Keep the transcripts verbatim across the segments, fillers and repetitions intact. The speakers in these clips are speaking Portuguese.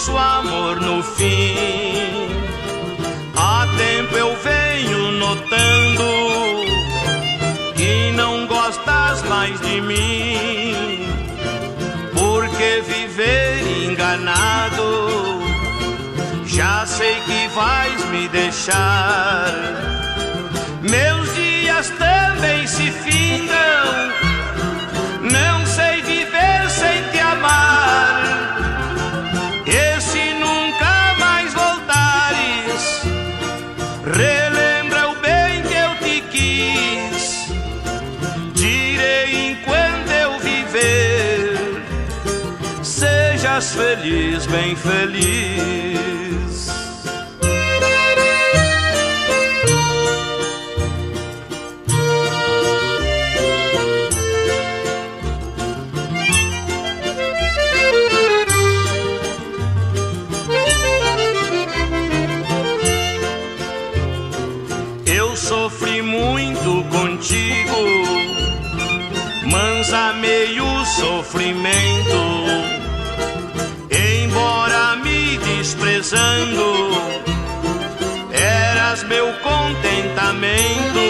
nosso amor no fim. Há tempo eu venho notando que não gostas mais de mim, porque viver enganado já sei que vais me deixar. Meus dias também se findam, não sei viver sem te amar. E se nunca mais voltares, relembra o bem que eu te quis. Direi enquanto eu viver, sejas feliz, bem feliz. Sofri muito contigo, mas amei o sofrimento. Embora me desprezando, eras meu contentamento.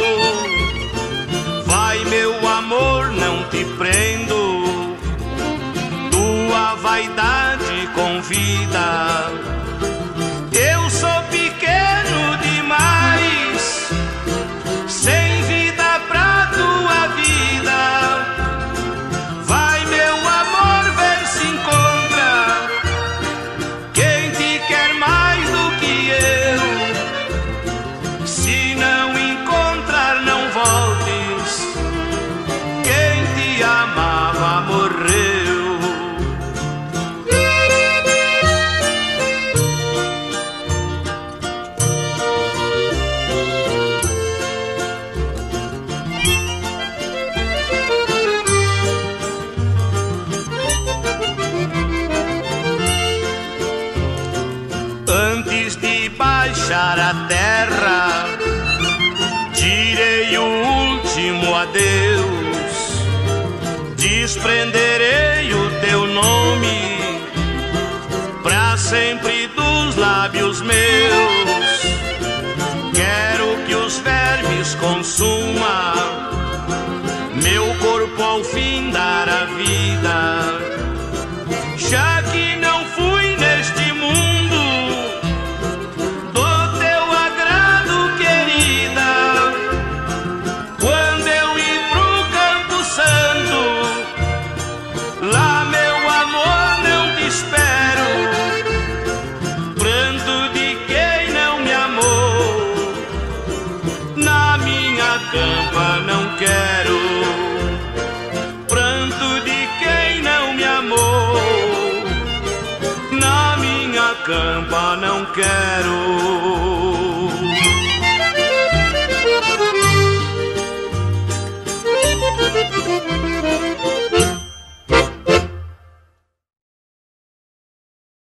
Vai, meu amor, não te prendo, tua vaidade convida. Eu sou pequeno demais, sem vida pra tua vida. Vai, meu amor, ver se encontra quem te quer mais do que eu. Se não encontrar, não voltes, quem te amava morreu. Antes de baixar a terra, direi o último adeus. Desprenderei o teu nome pra sempre dos lábios meus. Quero que os vermes consumam meu corpo ao fim dar a vida. Já que não fui neste mundo do teu agrado, querida, quando eu ir pro Campo Santo, lá, meu amor, não te espero. Pranto de quem não me amou, na minha campa não quero. Pranto de quem não me amou, na minha campa não quero.